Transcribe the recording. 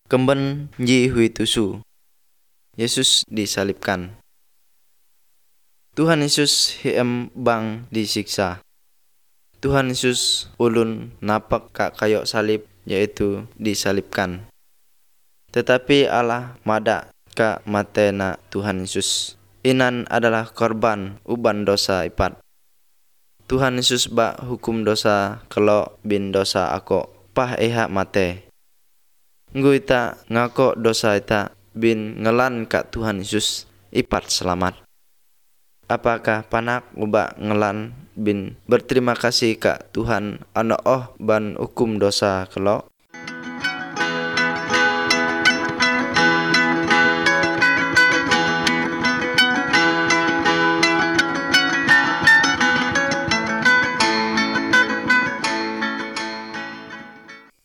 Kemben ji hui tusu. Yesus disalibkan. Tuhan Yesus hiem bang disiksa. Tuhan Yesus ulun napak ka kayu salib, yaitu disalibkan. Tetapi Allah mada ka matena Tuhan Yesus. Inan adalah korban uban dosa ipat. Tuhan Yesus ba hukum dosa kelo bin dosa ako pah eha mate. Nggu ita ngako dosa ita bin ngelan ka Tuhan Yesus ipat selamat. Apakah panak uba ngelan bin berterima kasih ka Tuhan ban hukum dosa kelo?